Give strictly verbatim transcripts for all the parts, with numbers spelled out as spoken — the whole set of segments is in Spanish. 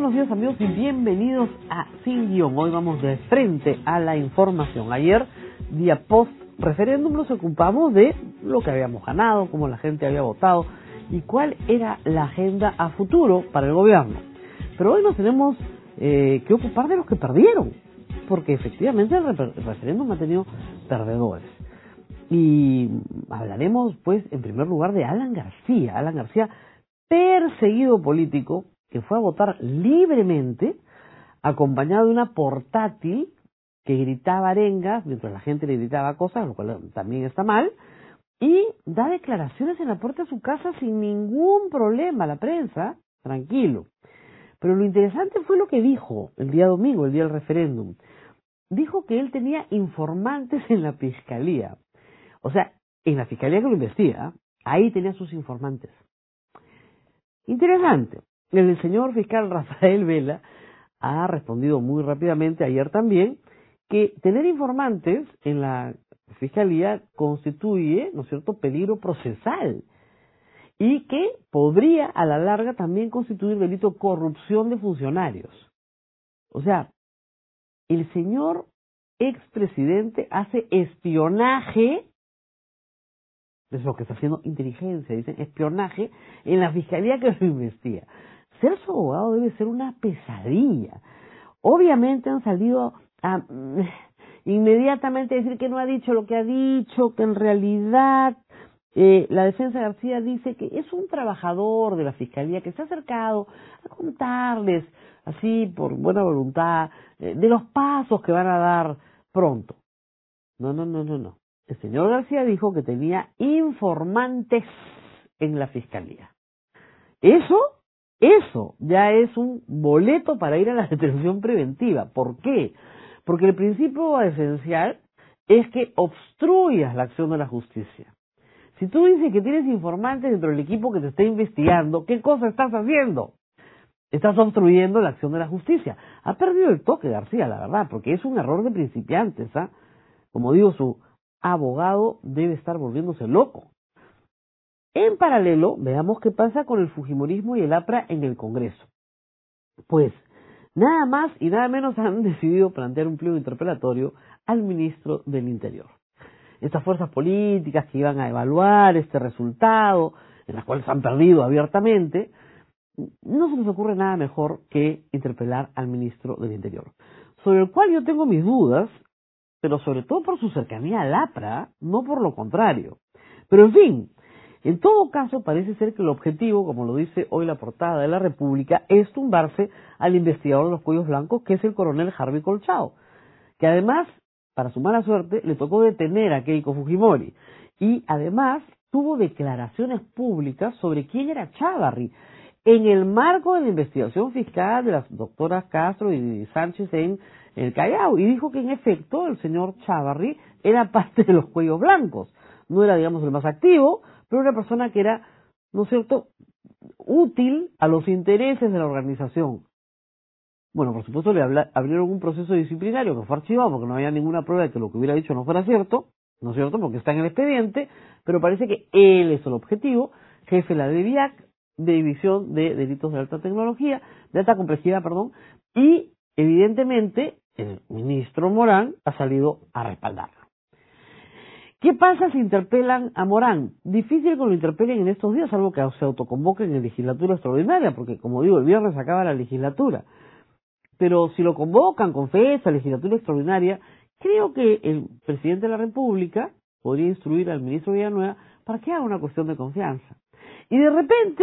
buenos días amigos y bienvenidos a Sin Guión. Hoy vamos de frente a la información. Ayer, día post referéndum, nos ocupamos de lo que habíamos ganado, cómo la gente había votado y cuál era la agenda a futuro para el gobierno. Pero hoy nos tenemos eh, que ocupar de los que perdieron, porque efectivamente el, refer- el referéndum ha tenido perdedores. Y hablaremos, pues, en primer lugar de Alan García. Alan García, perseguido político, que fue a votar libremente, acompañado de una portátil que gritaba arengas, mientras la gente le gritaba cosas, lo cual también está mal, y da declaraciones en la puerta de su casa sin ningún problema a la prensa, tranquilo. Pero lo interesante fue lo que dijo el día domingo, el día del referéndum. Dijo que él tenía informantes en la fiscalía. O sea, en la fiscalía que lo investiga, ahí tenía sus informantes. Interesante. El señor fiscal Rafael Vela ha respondido muy rápidamente ayer también que tener informantes en la fiscalía constituye, ¿no es cierto?, peligro procesal y que podría a la larga también constituir delito corrupción de funcionarios. O sea, el señor expresidente hace espionaje, es lo que está haciendo inteligencia, dicen espionaje, en la fiscalía que lo investiga. Ser su abogado debe ser una pesadilla. Obviamente han salido a mm, inmediatamente a decir que no ha dicho lo que ha dicho, que en realidad eh, la defensa de García dice que es un trabajador de la fiscalía que se ha acercado a contarles, así por buena voluntad, eh, de los pasos que van a dar pronto. No, no, no, no, no. El señor García dijo que tenía informantes en la fiscalía. Eso, eso ya es un boleto para ir a la detención preventiva. ¿Por qué? Porque el principio esencial es que obstruyas la acción de la justicia. Si tú dices que tienes informantes dentro del equipo que te está investigando, ¿qué cosa estás haciendo? Estás obstruyendo la acción de la justicia. Ha perdido el toque García, la verdad, porque es un error de principiantes, ¿ah? Como digo, su abogado debe estar volviéndose loco. En paralelo, veamos qué pasa con el fujimorismo y el APRA en el Congreso. Pues, nada más y nada menos han decidido plantear un pliego interpelatorio al ministro del Interior. Estas fuerzas políticas que iban a evaluar este resultado, en las cuales han perdido abiertamente, no se les ocurre nada mejor que interpelar al ministro del Interior, sobre el cual yo tengo mis dudas, pero sobre todo por su cercanía al APRA, no por lo contrario. Pero en fin, en todo caso parece ser que el objetivo, como lo dice hoy la portada de La República, es tumbarse al investigador de los cuellos blancos, que es el coronel Harvey Colchao, que además, para su mala suerte, le tocó detener a Keiko Fujimori, y además tuvo declaraciones públicas sobre quién era Chávarri, en el marco de la investigación fiscal de las doctoras Castro y Sánchez en el Callao, y dijo que en efecto el señor Chávarri era parte de los cuellos blancos. No era, digamos, el más activo, pero una persona que era, ¿no es cierto?, útil a los intereses de la organización. Bueno, por supuesto le habla, abrieron un proceso disciplinario que fue archivado porque no había ninguna prueba de que lo que hubiera dicho no fuera cierto, ¿no es cierto?, porque está en el expediente, pero parece que él es el objetivo, jefe de la D I V I A C, de División de Delitos de Alta Tecnología, de Alta Complejidad, perdón, y evidentemente el ministro Morán ha salido a respaldarlo. ¿Qué pasa si interpelan a Morán? Difícil que lo interpelen en estos días, algo que se autoconvoquen en legislatura extraordinaria, porque como digo, el viernes acaba la legislatura. Pero si lo convocan con fecha, legislatura extraordinaria, creo que el presidente de la República podría instruir al ministro Villanueva para que haga una cuestión de confianza. Y de repente,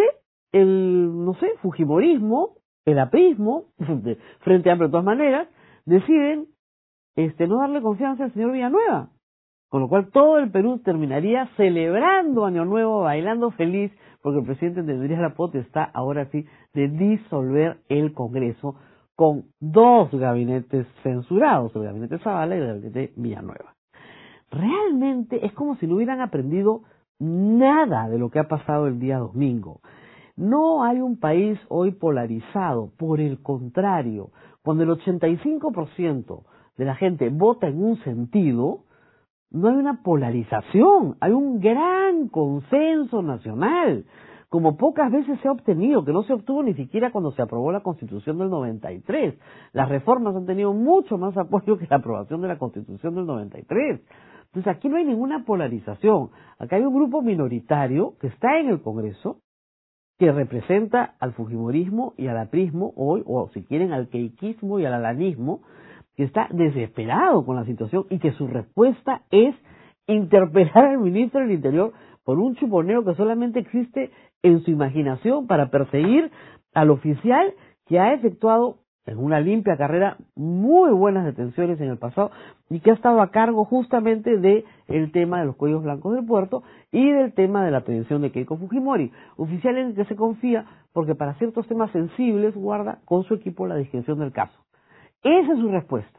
el, no sé, fujimorismo, el aprismo, Frente Amplio de todas maneras, deciden este, no darle confianza al señor Villanueva. Con lo cual todo el Perú terminaría celebrando Año Nuevo, bailando feliz, porque el presidente tendría la potestad, ahora sí, de disolver el Congreso con dos gabinetes censurados, el gabinete Zavala y el gabinete Villanueva. Realmente es como si no hubieran aprendido nada de lo que ha pasado el día domingo. No hay un país hoy polarizado, por el contrario, cuando el ochenta y cinco por ciento de la gente vota en un sentido, no hay una polarización, hay un gran consenso nacional. como pocas veces se ha obtenido, que no se obtuvo ni siquiera cuando se aprobó la Constitución del noventa y tres. Las reformas han tenido mucho más apoyo que la aprobación de la Constitución del noventa y tres. Entonces aquí no hay ninguna polarización. Acá hay un grupo minoritario que está en el Congreso, que representa al fujimorismo y al aprismo hoy, o si quieren al queiquismo y al alanismo, que está desesperado con la situación y que su respuesta es interpelar al ministro del Interior por un chuponeo que solamente existe en su imaginación para perseguir al oficial que ha efectuado en una limpia carrera muy buenas detenciones en el pasado y que ha estado a cargo justamente de el tema de los cuellos blancos del puerto y del tema de la aprehensión de Keiko Fujimori, oficial en el que se confía porque para ciertos temas sensibles guarda con su equipo la discreción del caso. Esa es su respuesta.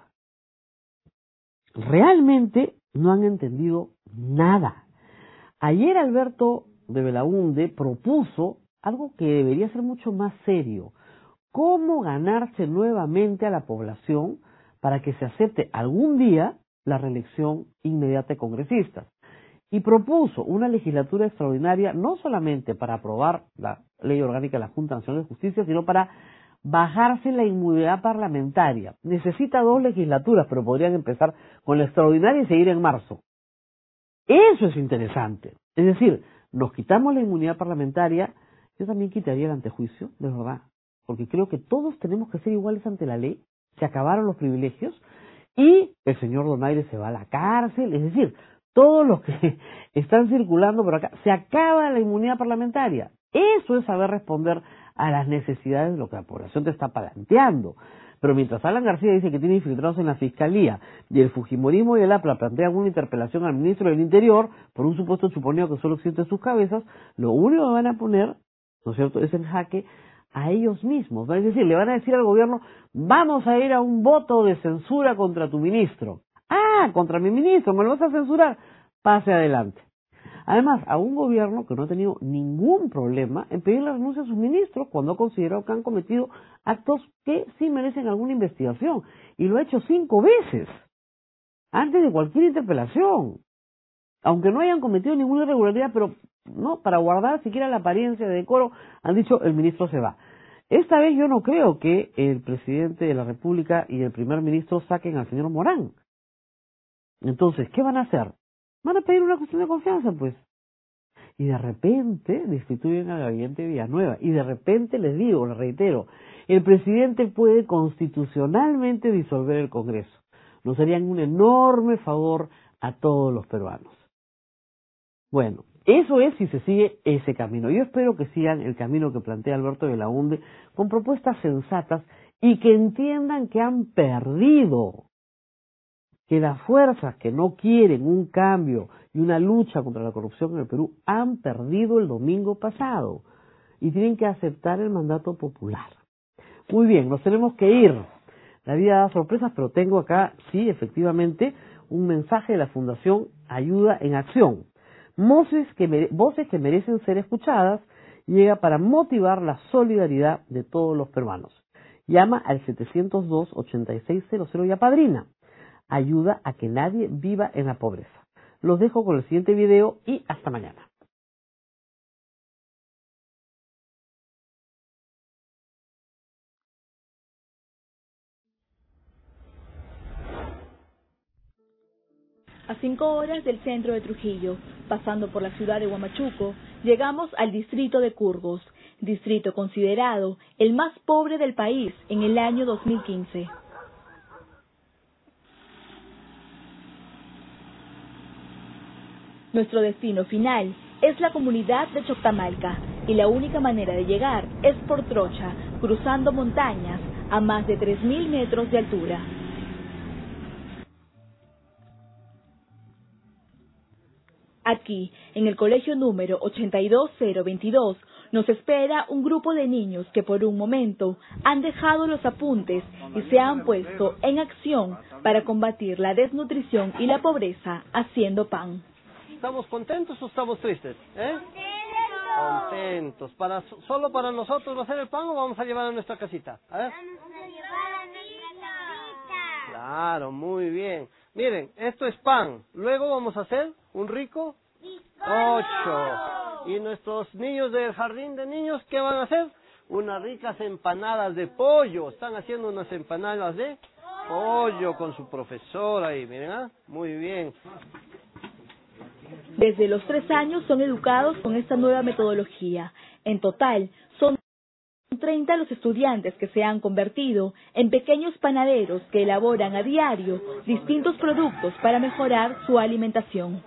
Realmente no han entendido nada. Ayer Alberto de Belaúnde propuso algo que debería ser mucho más serio. ¿Cómo ganarse nuevamente a la población para que se acepte algún día la reelección inmediata de congresistas? Y propuso una legislatura extraordinaria no solamente para aprobar la ley orgánica de la Junta Nacional de Justicia, sino para bajarse la inmunidad parlamentaria. Necesita dos legislaturas, pero podrían empezar con la extraordinaria y seguir en marzo. Eso es interesante. Es decir, nos quitamos la inmunidad parlamentaria, yo también quitaría el antejuicio, de verdad, porque creo que todos tenemos que ser iguales ante la ley, se acabaron los privilegios, y el señor Donaire se va a la cárcel, es decir, todos los que están circulando por acá, se acaba la inmunidad parlamentaria. Eso es saber responder a las necesidades de lo que la población te está planteando. Pero mientras Alan García dice que tiene infiltrados en la Fiscalía y el Fujimorismo y el A P L A plantean una interpelación al ministro del Interior por un supuesto chuponeo que solo existe en sus cabezas, lo único que van a poner, ¿no es cierto?, es el jaque a ellos mismos. Es decir, le van a decir al gobierno, vamos a ir a un voto de censura contra tu ministro. Ah, contra mi ministro, ¿me lo vas a censurar? Pase adelante. Además, a un gobierno que no ha tenido ningún problema en pedir la renuncia a sus ministros cuando ha considerado que han cometido actos que sí merecen alguna investigación. Y lo ha hecho cinco veces, antes de cualquier interpelación. Aunque no hayan cometido ninguna irregularidad, pero no para guardar siquiera la apariencia de decoro, han dicho el ministro se va. Esta vez yo no creo que el presidente de la República y el primer ministro saquen al señor Morán. Entonces, ¿qué van a hacer? Van a pedir una cuestión de confianza, pues. Y de repente destituyen al gabinete Villanueva. Y de repente, les digo, les reitero, el presidente puede constitucionalmente disolver el Congreso. Nos harían un enorme favor a todos los peruanos. Bueno, eso es si se sigue ese camino. Yo espero que sigan el camino que plantea Alberto Belaúnde con propuestas sensatas y que entiendan que han perdido, que las fuerzas que no quieren un cambio y una lucha contra la corrupción en el Perú han perdido el domingo pasado y tienen que aceptar el mandato popular. Muy bien, nos tenemos que ir. La vida da sorpresas, pero tengo acá, sí, efectivamente, un mensaje de la Fundación Ayuda en Acción. Voces que, mere- voces que merecen ser escuchadas, llega para motivar la solidaridad de todos los peruanos. Llama al setecientos dos, ochenta y seis cero cero y apadrina. Ayuda a que nadie viva en la pobreza. Los dejo con el siguiente video y hasta mañana. A cinco horas del centro de Trujillo, pasando por la ciudad de Huamachuco, llegamos al distrito de Curgos, distrito considerado el más pobre del país en el año dos mil quince. Nuestro destino final es la comunidad de Choctamalca y la única manera de llegar es por trocha, cruzando montañas a más de tres mil metros de altura. Aquí, en el colegio número ochenta y dos cero veintidós, nos espera un grupo de niños que por un momento han dejado los apuntes y se han puesto en acción para combatir la desnutrición y la pobreza haciendo pan. ¿Estamos contentos o estamos tristes? ¿Eh? Contentos. Para, ¿Solo para nosotros va a ser el pan o vamos a llevar a nuestra casita? A ver. Vamos a llevar a nuestra casita. Claro, muy bien. Miren, esto es pan. Luego vamos a hacer un rico Bizcocho. ocho. Y nuestros niños del jardín de niños, ¿qué van a hacer? Unas ricas empanadas de pollo. Están haciendo unas empanadas de pollo con su profesora ahí, miren, ¿ah? Muy bien. Desde los tres años son educados con esta nueva metodología. En total, son treinta los estudiantes que se han convertido en pequeños panaderos que elaboran a diario distintos productos para mejorar su alimentación.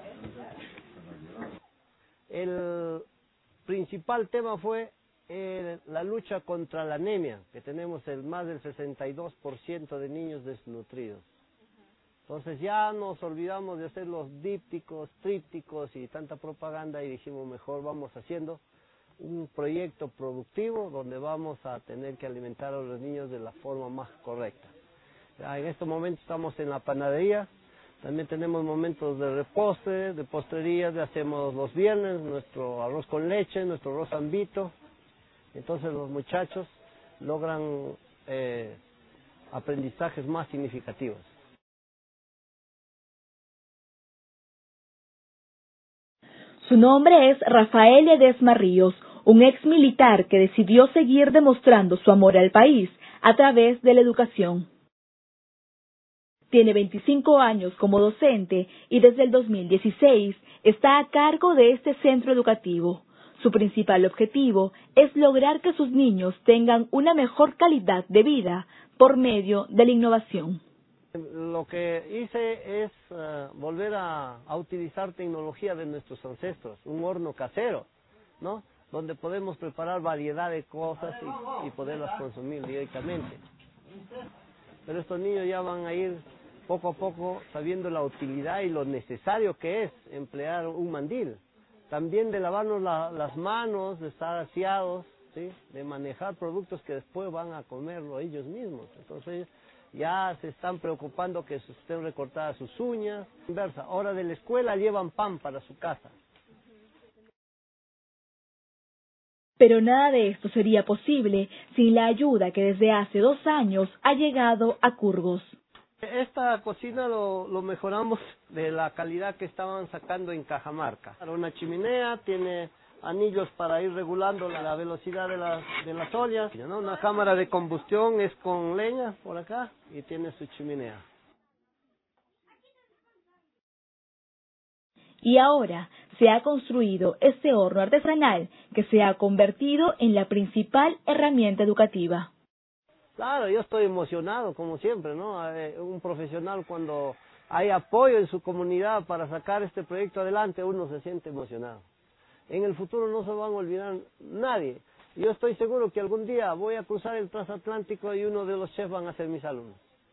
El principal tema fue eh, la lucha contra la anemia, que tenemos el más del sesenta y dos por ciento de niños desnutridos. Entonces ya nos olvidamos de hacer los dípticos, trípticos y tanta propaganda y dijimos mejor vamos haciendo un proyecto productivo donde vamos a tener que alimentar a los niños de la forma más correcta. Ya en estos momentos estamos en la panadería, también tenemos momentos de repostre, de postrería, de hacemos los viernes nuestro arroz con leche, nuestro arroz ambito. Entonces los muchachos logran eh, aprendizajes más significativos. Su nombre es Rafael Ledesma Ríos, un ex militar que decidió seguir demostrando su amor al país a través de la educación. Tiene veinticinco años como docente y desde el dos mil dieciséis está a cargo de este centro educativo. Su principal objetivo es lograr que sus niños tengan una mejor calidad de vida por medio de la innovación. Lo que hice es uh, volver a, a utilizar tecnología de nuestros ancestros, un horno casero, ¿no? Donde podemos preparar variedad de cosas y, y poderlas consumir directamente. Pero estos niños ya van a ir poco a poco sabiendo la utilidad y lo necesario que es emplear un mandil. También de lavarnos la, las manos, de estar aseados, ¿sí? De manejar productos que después van a comerlo ellos mismos. Entonces ya se están preocupando que estén recortadas sus uñas. Inversa, ahora de la escuela llevan pan para su casa. Pero nada de esto sería posible sin la ayuda que desde hace dos años ha llegado a Curgos. Esta cocina lo, lo mejoramos de la calidad que estaban sacando en Cajamarca. Una chimenea, tiene anillos para ir regulando la, la velocidad de, la, de las ollas, ¿no? Una cámara de combustión es con leña por acá y tiene su chimenea. Y ahora se ha construido este horno artesanal que se ha convertido en la principal herramienta educativa. Claro, yo estoy emocionado, como siempre, ¿no? Un profesional cuando hay apoyo en su comunidad para sacar este proyecto adelante, uno se siente emocionado. En el futuro no se van a olvidar nadie. Yo estoy seguro que algún día voy a cruzar el transatlántico y uno de los chefs van a ser mis alumnos.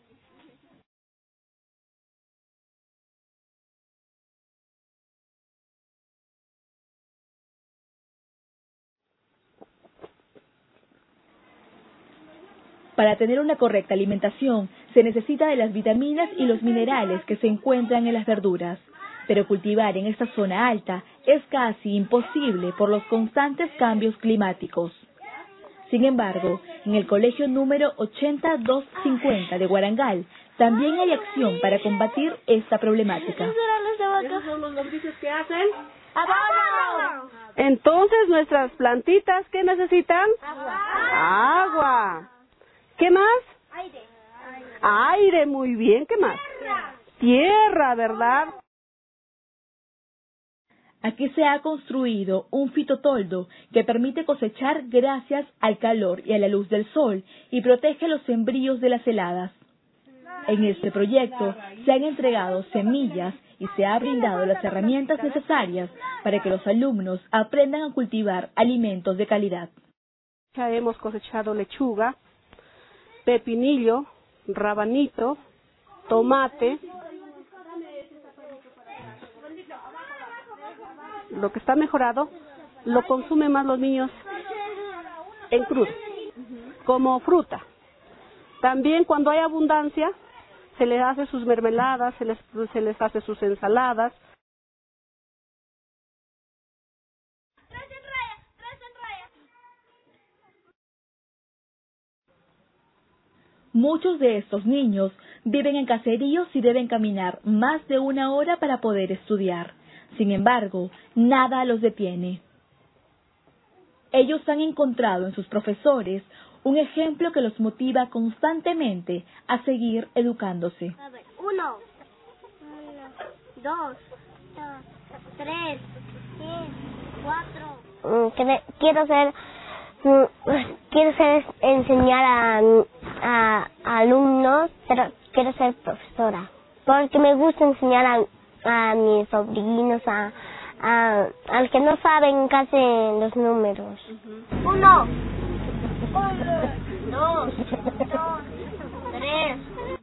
Para tener una correcta alimentación, se necesita de las vitaminas y los minerales que se encuentran en las verduras. Pero cultivar en esta zona alta es casi imposible por los constantes cambios climáticos. Sin embargo, en el colegio número ochenta doscientos cincuenta de Guarangal también hay acción para combatir esta problemática. ¿Esos son los lombrices que hacen? ¡Abono! Entonces, nuestras plantitas, ¿qué necesitan? Agua. Agua. ¿Qué más? Aire. Aire, muy bien. ¿Qué más? Tierra, ¿verdad? Aquí se ha construido un fitotoldo que permite cosechar gracias al calor y a la luz del sol y protege los sembríos de las heladas. En este proyecto se han entregado semillas y se ha brindado las herramientas necesarias para que los alumnos aprendan a cultivar alimentos de calidad. Ya hemos cosechado lechuga, pepinillo, rabanito, tomate. Lo que está mejorado lo consumen más los niños en crudo, como fruta. También cuando hay abundancia, se les hace sus mermeladas, se les, se les hace sus ensaladas. Muchos de estos niños viven en caseríos y deben caminar más de una hora para poder estudiar. Sin embargo, nada los detiene. ellos han encontrado en sus profesores un ejemplo que los motiva constantemente a seguir educándose. Uno, dos, tres, cuatro. Quiero ser, quiero ser enseñar a, a, a alumnos, pero quiero ser profesora, porque me gusta enseñar a, a mis sobrinos, a, a, a los que no saben casi los números. Uh-huh. Uno. Dos, dos, tres.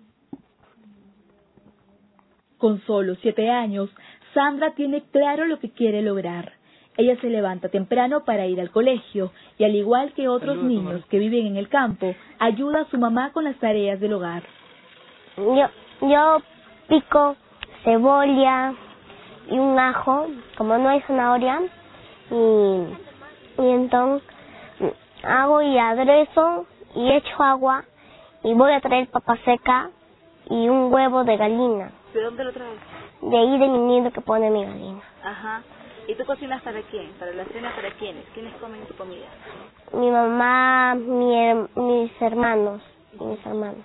Con solo siete años, Sandra tiene claro lo que quiere lograr. Ella se levanta temprano para ir al colegio y, al igual que otros Saludos, niños mamá. que viven en el campo, ayuda a su mamá con las tareas del hogar. Yo, yo pico cebolla y un ajo, como no hay zanahoria, y, y entonces hago y aderezo y echo agua y voy a traer papa seca y un huevo de gallina. ¿De dónde lo traes? De ahí de mi nido que pone mi gallina. Ajá. ¿Y tú cocinas para quién? ¿Para la cena para quiénes? ¿Quiénes comen tu comida? Mi mamá, mi, mis hermanos, mis hermanos.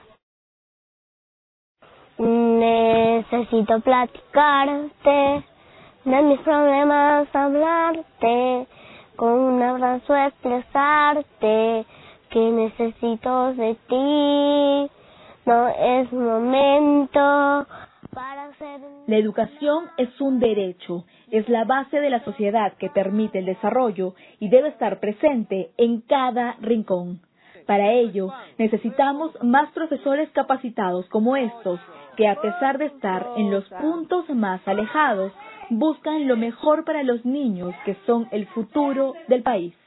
Necesito platicarte de mis problemas, hablarte, con un abrazo expresarte que necesito de ti. No es momento para hacer... La educación es un derecho, es la base de la sociedad que permite el desarrollo y debe estar presente en cada rincón. Para ello, necesitamos más profesores capacitados como estos, que a pesar de estar en los puntos más alejados, buscan lo mejor para los niños que son el futuro del país.